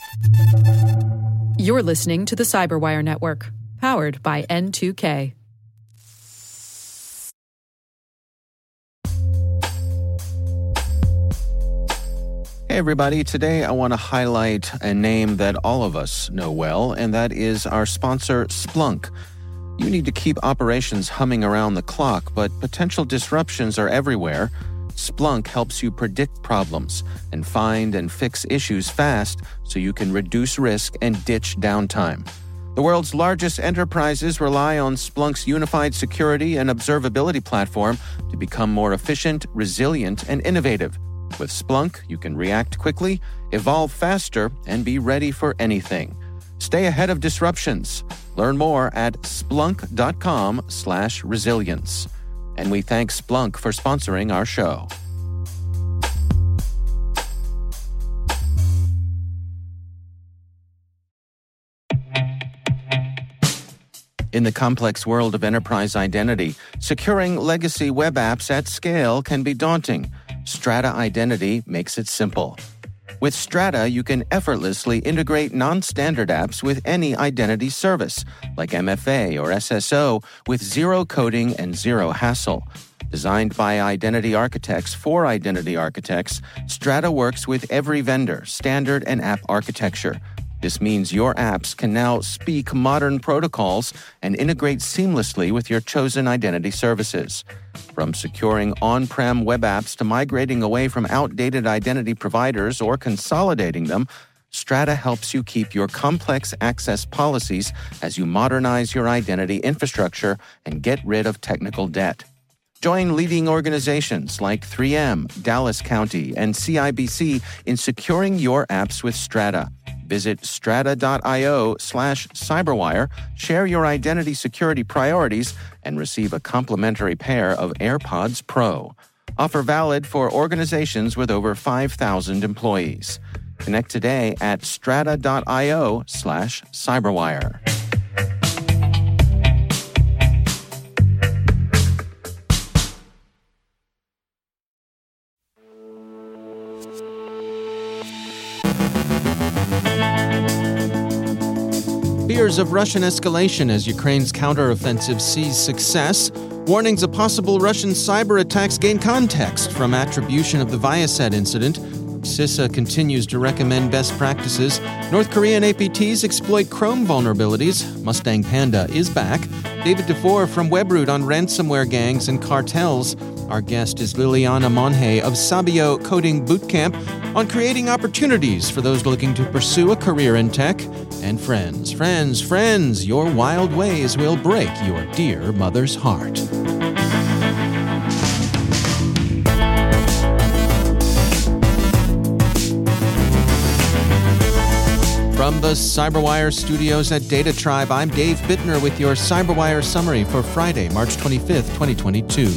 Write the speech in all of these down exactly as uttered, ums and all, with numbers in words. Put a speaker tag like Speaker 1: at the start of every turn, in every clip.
Speaker 1: You're listening to the Cyberwire Network, powered by N two K.
Speaker 2: Hey everybody, today I want to highlight a name that all of us know well, and that is our sponsor, Splunk. You need to keep operations humming around the clock, but potential disruptions are everywhere. Splunk helps you predict problems and find and fix issues fast so you can reduce risk and ditch downtime. The world's largest enterprises rely on Splunk's unified security and observability platform to become more efficient, resilient, and innovative. With Splunk, you can react quickly, evolve faster, and be ready for anything. Stay ahead of disruptions. Learn more at splunk.com slash resilience. And we thank Splunk for sponsoring our show. In the complex world of enterprise identity, securing legacy web apps at scale can be daunting. Strata Identity makes it simple. With Strata, you can effortlessly integrate non-standard apps with any identity service, like M F A or S S O, with zero coding and zero hassle. Designed by identity architects for identity architects, Strata works with every vendor, standard, and app architecture. This means your apps can now speak modern protocols and integrate seamlessly with your chosen identity services. From securing on-prem web apps to migrating away from outdated identity providers or consolidating them, Strata helps you keep your complex access policies as you modernize your identity infrastructure and get rid of technical debt. Join leading organizations like three M, Dallas County, and C I B C in securing your apps with Strata. Visit strata.io slash cyberwire, share your identity security priorities, and receive a complimentary pair of AirPods Pro. Offer valid for organizations with over five thousand employees. Connect today at strata.io slash cyberwire. Fears of Russian escalation as Ukraine's counteroffensive sees success. Warnings of possible Russian cyber attacks gain context from attribution of the Viasat incident. CISA continues to recommend best practices. North Korean A P Ts exploit Chrome vulnerabilities. Mustang Panda is back. David DeFore from Webroot on ransomware gangs and cartels. Our guest is Liliana Monge of Sabio Coding Bootcamp on creating opportunities for those looking to pursue a career in tech. And friends, friends, friends, your wild ways will break your dear mother's heart. From the Cyberwire studios at Data Tribe, I'm Dave Bittner with your Cyberwire summary for Friday, March twenty-fifth, twenty twenty-two.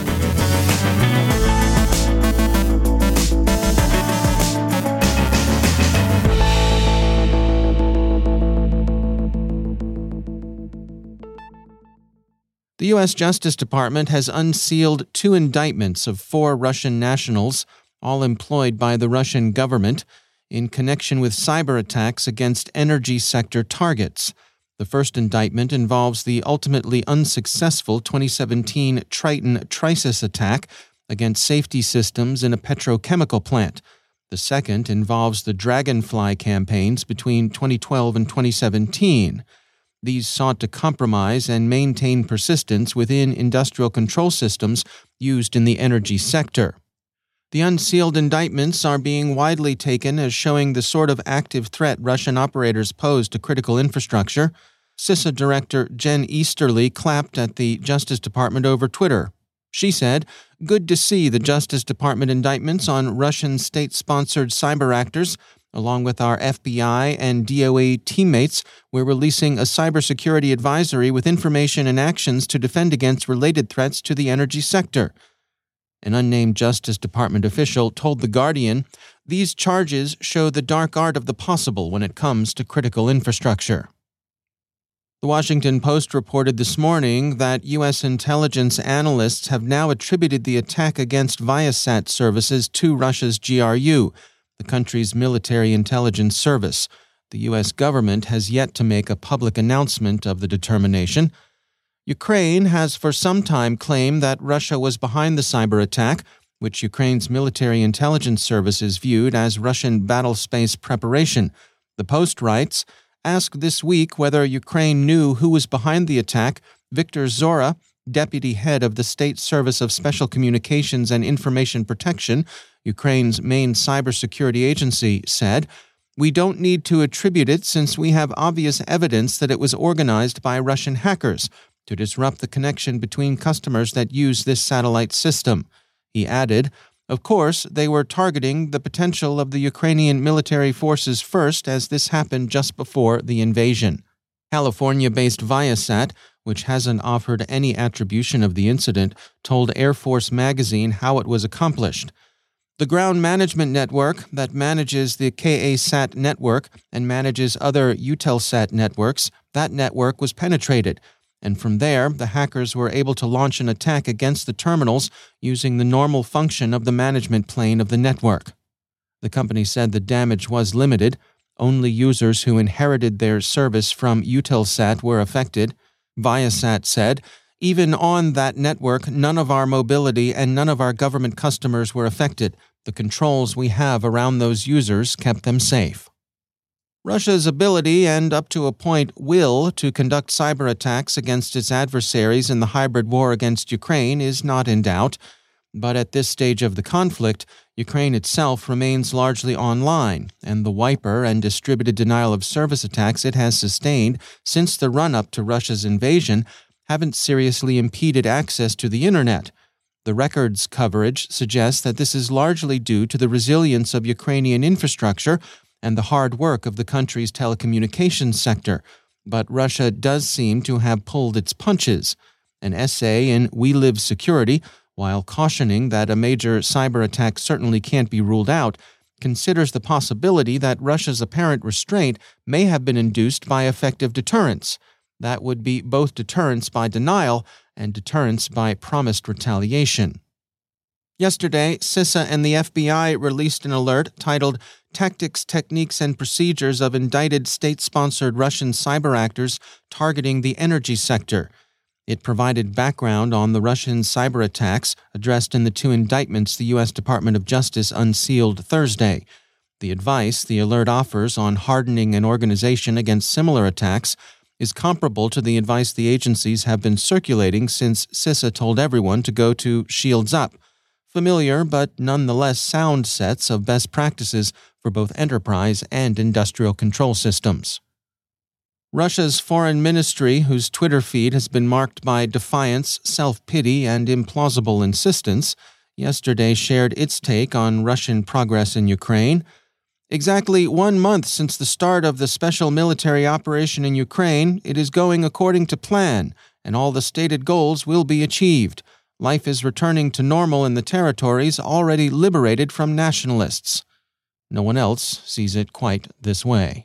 Speaker 2: The U S Justice Department has unsealed two indictments of four Russian nationals, all employed by the Russian government, in connection with cyber attacks against energy sector targets. The first indictment involves the ultimately unsuccessful twenty seventeen Triton Trisis attack against safety systems in a petrochemical plant. The second involves the Dragonfly campaigns between twenty twelve and twenty seventeen. These sought to compromise and maintain persistence within industrial control systems used in the energy sector. The unsealed indictments are being widely taken as showing the sort of active threat Russian operators pose to critical infrastructure. CISA Director Jen Easterly clapped at the Justice Department over Twitter. She said, "Good to see the Justice Department indictments on Russian state-sponsored cyber actors. Along with our F B I and D O A teammates, we're releasing a cybersecurity advisory with information and actions to defend against related threats to the energy sector." An unnamed Justice Department official told The Guardian, "These charges show the dark art of the possible when it comes to critical infrastructure." The Washington Post reported this morning that U S intelligence analysts have now attributed the attack against Viasat services to Russia's G R U. the country's military intelligence service. The U S government has yet to make a public announcement of the determination. Ukraine has for some time claimed that Russia was behind the cyber attack, which Ukraine's military intelligence services viewed as Russian battlespace preparation. The Post writes, asked this week whether Ukraine knew who was behind the attack, Viktor Zora, deputy head of the State Service of Special Communications and Information Protection, Ukraine's main cybersecurity agency, said, "We don't need to attribute it since we have obvious evidence that it was organized by Russian hackers to disrupt the connection between customers that use this satellite system." He added, "Of course, they were targeting the potential of the Ukrainian military forces first, as this happened just before the invasion." California-based Viasat, which hasn't offered any attribution of the incident, told Air Force magazine how it was accomplished. The ground management network that manages the K A SAT network and manages other Eutelsat networks, that network was penetrated, and from there, the hackers were able to launch an attack against the terminals using the normal function of the management plane of the network. The company said the damage was limited. Only users who inherited their service from Eutelsat were affected. Viasat said, "Even on that network, none of our mobility and none of our government customers were affected. The controls we have around those users kept them safe." Russia's ability and, up to a point, will to conduct cyber attacks against its adversaries in the hybrid war against Ukraine is not in doubt. But at this stage of the conflict, Ukraine itself remains largely online, and the wiper and distributed denial of service attacks it has sustained since the run-up to Russia's invasion haven't seriously impeded access to the Internet. The record's coverage suggests that this is largely due to the resilience of Ukrainian infrastructure and the hard work of the country's telecommunications sector, but Russia does seem to have pulled its punches. An essay in We Live Security, while cautioning that a major cyber attack certainly can't be ruled out, considers the possibility that Russia's apparent restraint may have been induced by effective deterrence. That would be both deterrence by denial and deterrence by promised retaliation. Yesterday, CISA and the F B I released an alert titled Tactics, Techniques, and Procedures of Indicted State-Sponsored Russian Cyber Actors Targeting the Energy Sector. It provided background on the Russian cyber attacks addressed in the two indictments the U S Department of Justice unsealed Thursday. The advice the alert offers on hardening an organization against similar attacks is comparable to the advice the agencies have been circulating since CISA told everyone to go to Shields Up, familiar but nonetheless sound sets of best practices for both enterprise and industrial control systems. Russia's foreign ministry, whose Twitter feed has been marked by defiance, self-pity, and implausible insistence, yesterday shared its take on Russian progress in Ukraine. Exactly one month since the start of the special military operation in Ukraine, it is going according to plan, and all the stated goals will be achieved. Life is returning to normal in the territories already liberated from nationalists. No one else sees it quite this way.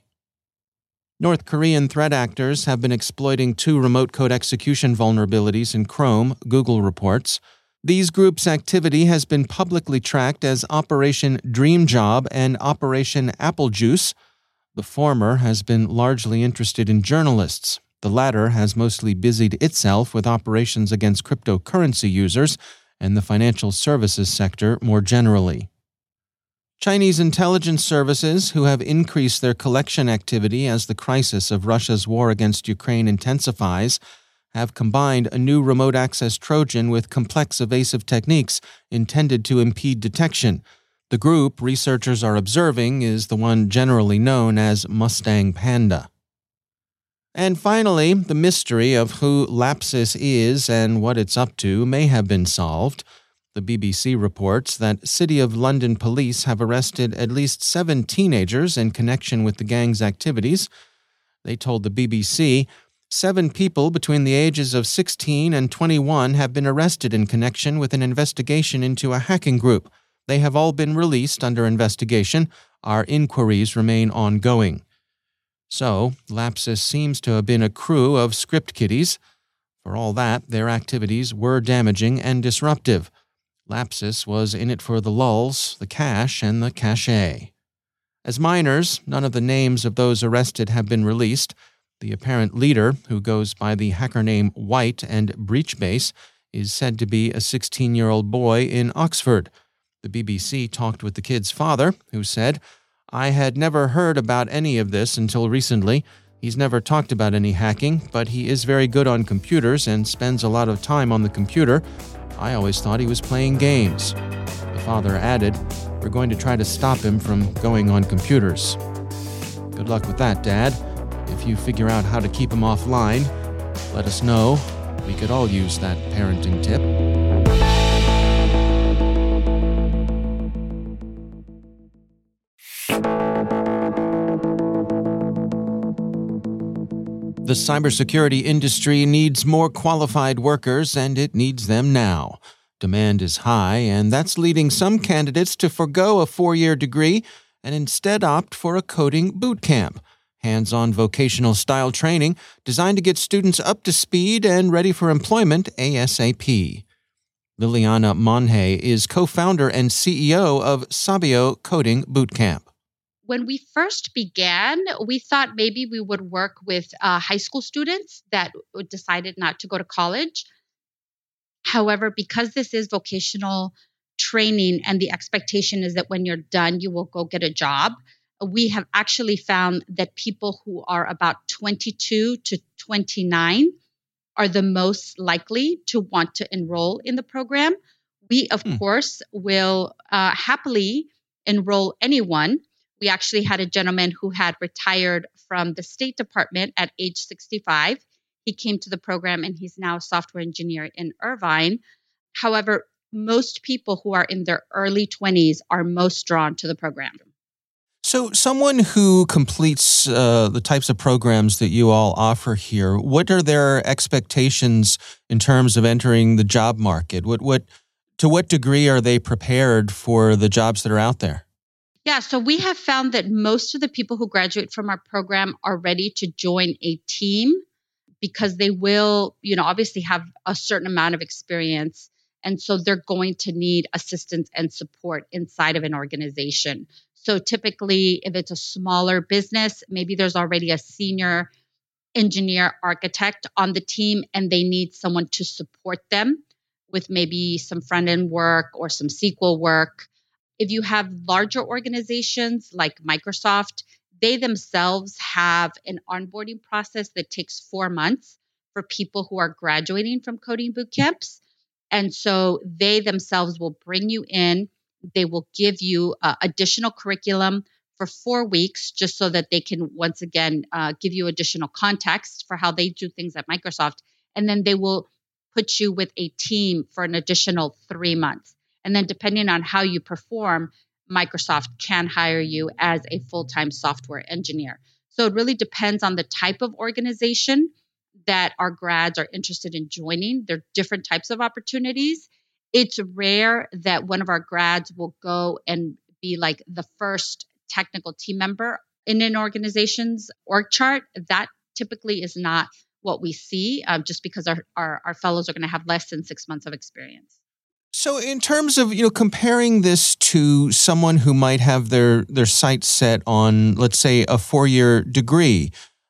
Speaker 2: North Korean threat actors have been exploiting two remote code execution vulnerabilities in Chrome, Google reports. These groups' activity has been publicly tracked as Operation Dream Job and Operation Apple Juice. The former has been largely interested in journalists. The latter has mostly busied itself with operations against cryptocurrency users and the financial services sector more generally. Chinese intelligence services, who have increased their collection activity as the crisis of Russia's war against Ukraine intensifies, have combined a new remote access Trojan with complex evasive techniques intended to impede detection. The group researchers are observing is the one generally known as Mustang Panda. And finally, the mystery of who Lapsus is and what it's up to may have been solved. The B B C reports that City of London police have arrested at least seven teenagers in connection with the gang's activities. They told the B B C, seven people between the ages of sixteen and twenty-one have been arrested in connection with an investigation into a hacking group. They have all been released under investigation. Our inquiries remain ongoing. So, Lapsus seems to have been a crew of script kiddies. For all that, their activities were damaging and disruptive. Lapsus was in it for the lulz, the cash, and the cachet. As minors, none of the names of those arrested have been released. The apparent leader, who goes by the hacker name White and Breachbase, is said to be a sixteen-year-old boy in Oxford. The B B C talked with the kid's father, who said, "I had never heard about any of this until recently. He's never talked about any hacking, but he is very good on computers and spends a lot of time on the computer. I always thought he was playing games." The father added, "We're going to try to stop him from going on computers." Good luck with that, Dad. If you figure out how to keep him offline, let us know. We could all use that parenting tip. The cybersecurity industry needs more qualified workers, and it needs them now. Demand is high, and that's leading some candidates to forgo a four-year degree and instead opt for a coding boot camp, hands-on vocational-style training designed to get students up to speed and ready for employment ASAP. Liliana Monhe is co-founder and C E O of Sabio Coding Bootcamp.
Speaker 3: When we first began, we thought maybe we would work with uh, high school students that decided not to go to college. However, because this is vocational training and the expectation is that when you're done, you will go get a job, we have actually found that people who are about twenty-two to twenty-nine are the most likely to want to enroll in the program. We, of hmm. course, will uh, happily enroll anyone. We actually had a gentleman who had retired from the State Department at age sixty-five. He came to the program and he's now a software engineer in Irvine. However, most people who are in their early twenties are most drawn to the program.
Speaker 2: So someone who completes uh, the types of programs that you all offer here, what are their expectations in terms of entering the job market? What, what, to what degree are they prepared for the jobs that are out there?
Speaker 3: Yeah, so we have found that most of the people who graduate from our program are ready to join a team because they will, you know, obviously have a certain amount of experience. And so they're going to need assistance and support inside of an organization. So typically, if it's a smaller business, maybe there's already a senior engineer architect on the team and they need someone to support them with maybe some front-end work or some S Q L work. If you have larger organizations like Microsoft, they themselves have an onboarding process that takes four months for people who are graduating from coding boot camps. And so they themselves will bring you in. They will give you uh, additional curriculum for four weeks just so that they can, once again, uh, give you additional context for how they do things at Microsoft. And then they will put you with a team for an additional three months. And then depending on how you perform, Microsoft can hire you as a full-time software engineer. So it really depends on the type of organization that our grads are interested in joining. There are different types of opportunities. It's rare that one of our grads will go and be like the first technical team member in an organization's org chart. That typically is not what we see, um, just because our, our, our fellows are going to have less than six months of experience.
Speaker 2: So in terms of, you know, comparing this to someone who might have their, their sights set on, let's say, a four-year degree,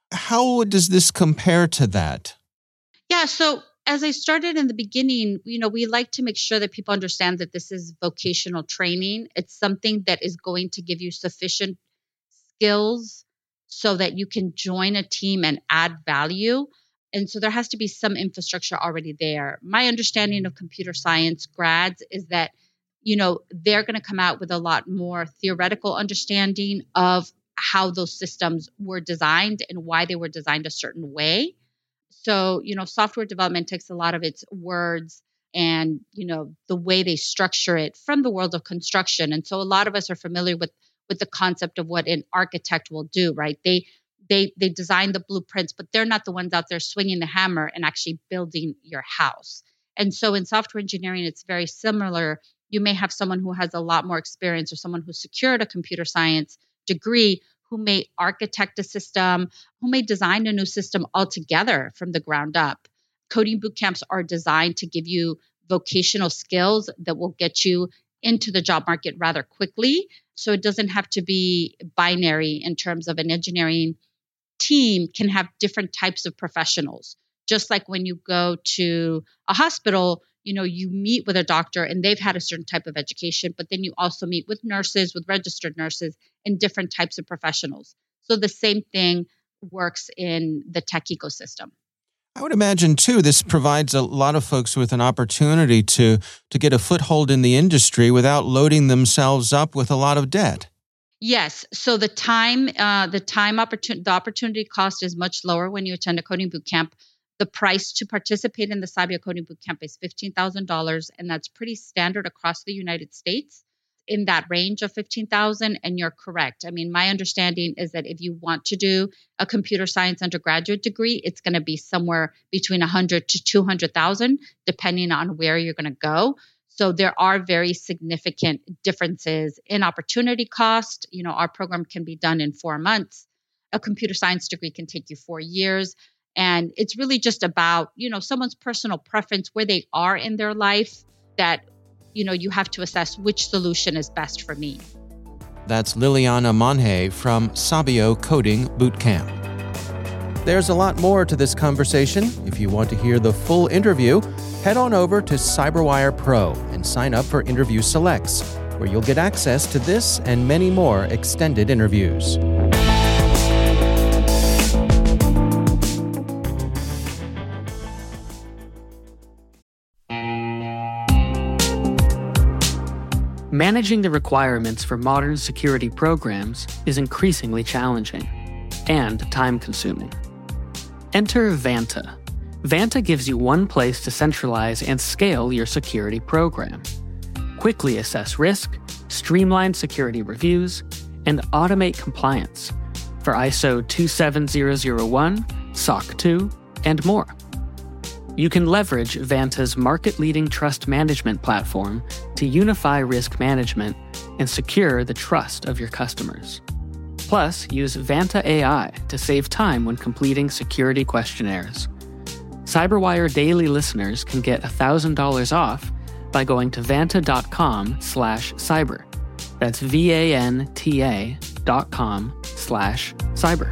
Speaker 2: how does this compare to that?
Speaker 3: Yeah, so as I started in the beginning, you know, we like to make sure that people understand that this is vocational training. It's something that is going to give you sufficient skills so that you can join a team and add value. And so there has to be some infrastructure already there. My understanding of computer science grads is that, you know, they're going to come out with a lot more theoretical understanding of how those systems were designed and why they were designed a certain way. So, you know, software development takes a lot of its words and, you know, the way they structure it from the world of construction. And so a lot of us are familiar with, with the concept of what an architect will do, right? They They they design the blueprints, but they're not the ones out there swinging the hammer and actually building your house. And so in software engineering, it's very similar. You may have someone who has a lot more experience or someone who secured a computer science degree who may architect a system, who may design a new system altogether from the ground up. Coding boot camps are designed to give you vocational skills that will get you into the job market rather quickly. So it doesn't have to be binary in terms of an engineering team can have different types of professionals. Just like when you go to a hospital, you know, you meet with a doctor and they've had a certain type of education, but then you also meet with nurses, with registered nurses, and different types of professionals. So the same thing works in the tech ecosystem.
Speaker 2: I would imagine, too, this provides a lot of folks with an opportunity to, to get a foothold in the industry without loading themselves up with a lot of debt.
Speaker 3: Yes. So the time, uh, the time opportunity, the opportunity cost is much lower when you attend a coding bootcamp. The price to participate in the Sabio Coding Bootcamp is fifteen thousand dollars, and that's pretty standard across the United States, in that range of fifteen thousand dollars. And you're correct. I mean, my understanding is that if you want to do a computer science undergraduate degree, it's going to be somewhere between one hundred to two hundred thousand, depending on where you're going to go. So there are very significant differences in opportunity cost. You know, our program can be done in four months. A computer science degree can take you four years. And it's really just about, you know, someone's personal preference, where they are in their life, that, you know, you have to assess which solution is best for me.
Speaker 2: That's Liliana Monje from Sabio Coding Bootcamp. There's a lot more to this conversation. If you want to hear the full interview, head on over to CyberWire Pro and sign up for Interview Selects, where you'll get access to this and many more extended interviews.
Speaker 4: Managing the requirements for modern security programs is increasingly challenging and time-consuming. Enter Vanta. Vanta gives you one place to centralize and scale your security program. Quickly assess risk, streamline security reviews, and automate compliance for I S O two seven zero zero one, S O C two, and more. You can leverage Vanta's market-leading trust management platform to unify risk management and secure the trust of your customers. Plus, use Vanta A I to save time when completing security questionnaires. CyberWire Daily listeners can get one thousand dollars off by going to vanta.com slash cyber. That's V-A-N-T-A dot com slash cyber.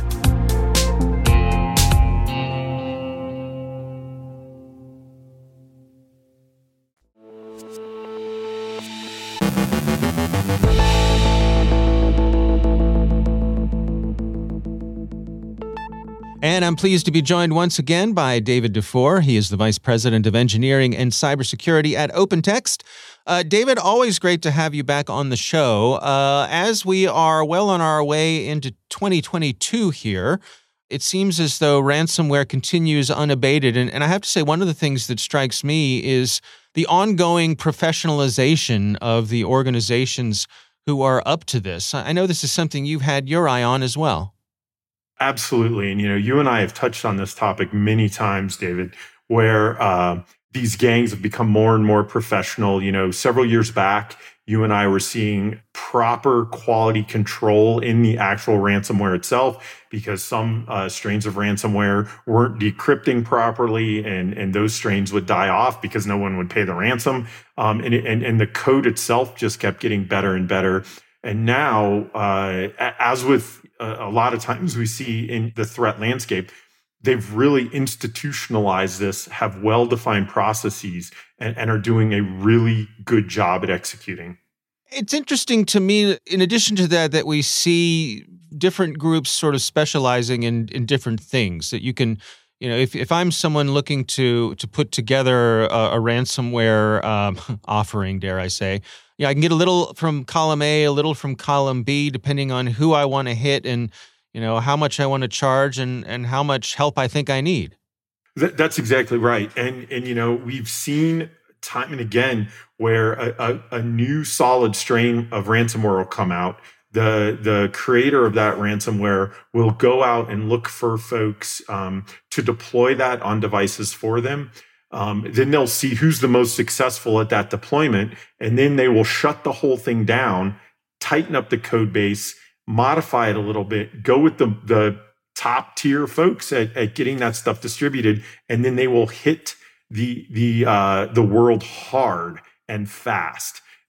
Speaker 2: And I'm pleased to be joined once again by David Dufour. He is the Vice President of Engineering and Cybersecurity at OpenText. Uh, David, always great to have you back on the show. Uh, as we are well on our way into twenty twenty-two here, it seems as though ransomware continues unabated. And, and I have to say, one of the things that strikes me is the ongoing professionalization of the organizations who are up to this. I know this is something you've had your eye on as well.
Speaker 5: Absolutely. And, you know, you and I have touched on this topic many times, David, where uh, these gangs have become more and more professional. You know, several years back, you and I were seeing proper quality control in the actual ransomware itself, because some uh, strains of ransomware weren't decrypting properly, and, and those strains would die off because no one would pay the ransom. Um, and, and, and the code itself just kept getting better and better. And now, uh, as with a lot of times we see in the threat landscape, they've really institutionalized this, have well-defined processes, and, and are doing a really good job at executing.
Speaker 2: It's interesting to me, in addition to that, that we see different groups sort of specializing in, in different things. That you can, you know, if, if I'm someone looking to to put together a, a ransomware um, offering, dare I say, yeah, I can get a little from column A, a little from column B, depending on who I want to hit and, you know, how much I want to charge and, and how much help I think I need.
Speaker 5: That, that's exactly right. And, and, you know, we've seen time and again where a, a, a new solid strain of ransomware will come out. The, the creator of that ransomware will go out and look for folks um, to deploy that on devices for them. Um, then they'll see who's the most successful at that deployment, and then they will shut the whole thing down, tighten up the code base, modify it a little bit, go with the, the top tier folks at, at getting that stuff distributed, and then they will hit the the uh, the world hard and fast.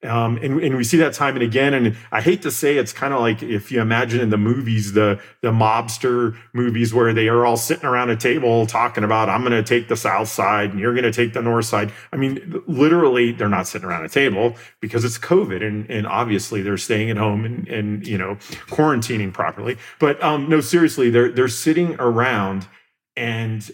Speaker 5: Um, and, and we see that time and again. And I hate to say, it's kind of like if you imagine in the movies, the, the mobster movies where they are all sitting around a table talking about, I'm going to take the South side and you're going to take the North side. I mean, literally, they're not sitting around a table because it's COVID. And, and obviously they're staying at home and, and, you know, quarantining properly. But um, no, seriously, they're, they're sitting around and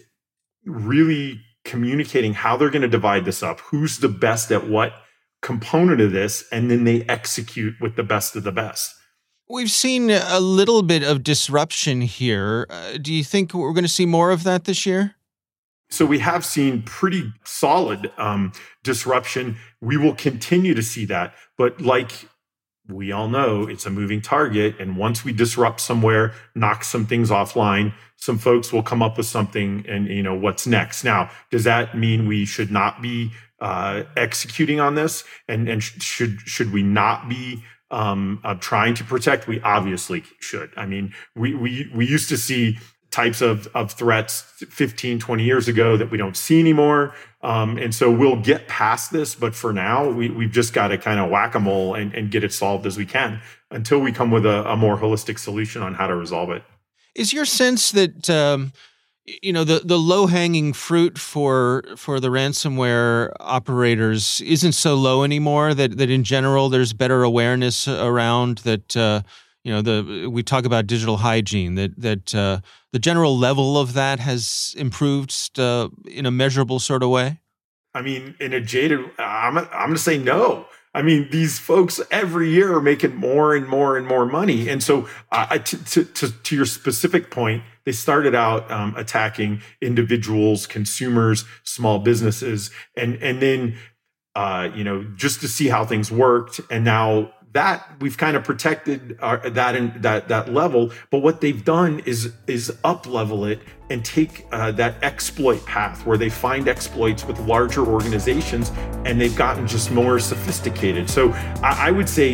Speaker 5: really communicating how they're going to divide this up. Who's the best at what component of this, and then they execute with the best of the best.
Speaker 2: We've seen a little bit of disruption here. Uh, do you think we're going to see more of that this year?
Speaker 5: So we have seen pretty solid um, disruption. We will continue to see that. But like we all know, it's a moving target. And once we disrupt somewhere, knock some things offline, some folks will come up with something and, you know, what's next? Now, does that mean we should not be Uh, executing on this, and and sh- should should we not be um, uh, trying to protect? We obviously should. I mean, we we we used to see types of of threats fifteen, twenty years ago that we don't see anymore, um, and so we'll get past this. But for now, we we've just got to kind of whack-a-mole and, and get it solved as we can until we come with a, a more holistic solution on how to resolve it.
Speaker 2: Is your sense that um you know, the, the low-hanging fruit for for the ransomware operators isn't so low anymore, that, that in general there's better awareness around that, uh, you know, the we talk about digital hygiene, that that uh, the general level of that has improved uh, in a measurable sort of way?
Speaker 5: I mean, in a jaded, I'm, I'm going to say no. I mean, these folks every year are making more and more and more money. And so uh, to, to, to, to your specific point, they started out um, attacking individuals, consumers, small businesses, and, and then, uh, you know, just to see how things worked. And now that we've kind of protected our, that in that that level, but what they've done is is up level it and take uh, that exploit path where they find exploits with larger organizations, and they've gotten just more sophisticated. So I, I would say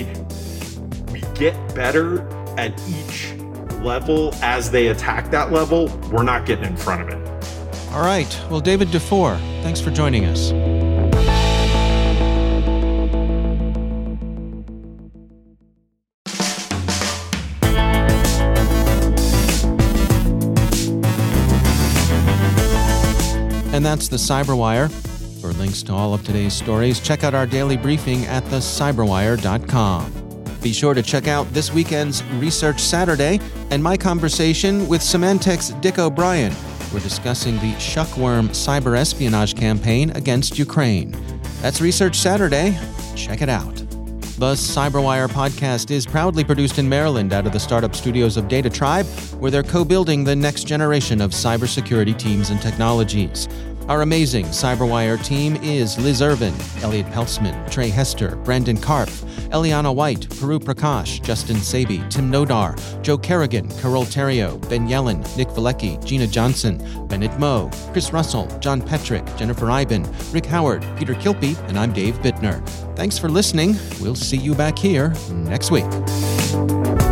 Speaker 5: we get better at each level as they attack that level. We're not getting in front of it.
Speaker 2: All right. Well, David Dufour, thanks for joining us. And that's the Cyberwire. For links to all of today's stories, check out our daily briefing at the cyberwire dot com. Be sure to check out this weekend's Research Saturday and my conversation with Symantec's Dick O'Brien. We're discussing the Shuckworm cyber espionage campaign against Ukraine. That's Research Saturday. Check it out. The Cyberwire podcast is proudly produced in Maryland out of the startup studios of Data Tribe, where they're co-building the next generation of cybersecurity teams and technologies. Our amazing Cyberwire team is Liz Irvin, Elliot Peltzman, Trey Hester, Brandon Karpf, Eliana White, Peru Prakash, Justin Sabi, Tim Nodar, Joe Kerrigan, Carol Terrio, Ben Yellen, Nick Valecki, Gina Johnson, Bennett Moe, Chris Russell, John Petrick, Jennifer Iben, Rick Howard, Peter Kilpie, and I'm Dave Bittner. Thanks for listening. We'll see you back here next week.